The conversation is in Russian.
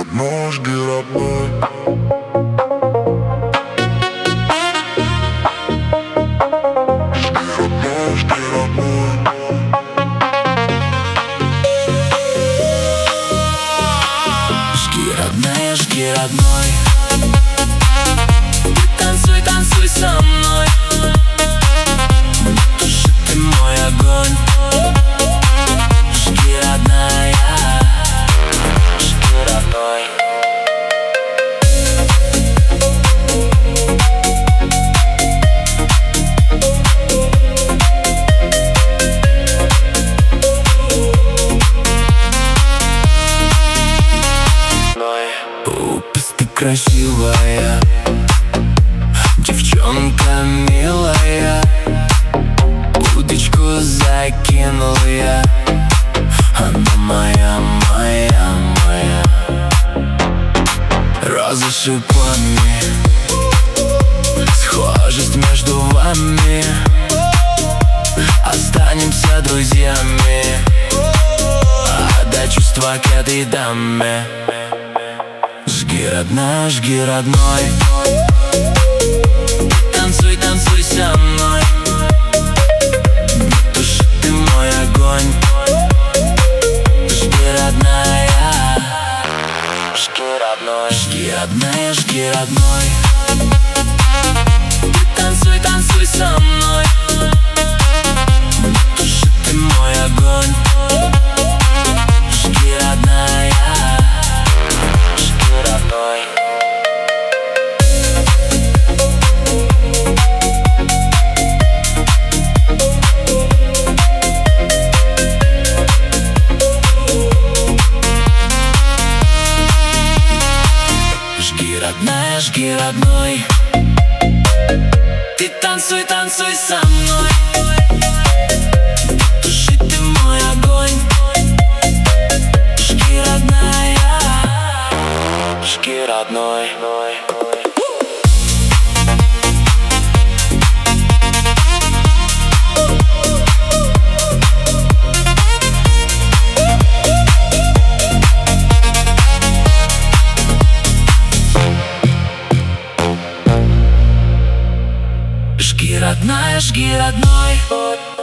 родной, жги родной. Жги, родная, жги, родной. Танцуй, танцуй со мной. Туши ты мой огонь. Жги, родная, жги, родной. Упс, ты красивая, девчонка милая. Удочку закинул я, она моя, моя, моя. Розы шипами, схожесть между вами. Останемся друзьями, отдай чувства к этой даме. Жги, родная, жги, родной. Танцуй, танцуй со мной. Туши ты мой огонь. Жги, родная, жги, родной. Жги, родная, жги, родной. Танцуй, танцуй со мной. Туши ты мой огонь. Жги, родная, жги, родной. Жги, родная, жги, родной. Ты танцуй, танцуй со мной. Туши ты мой огонь. Жги, родная, жги, родной. Жги, родная, жги, родной.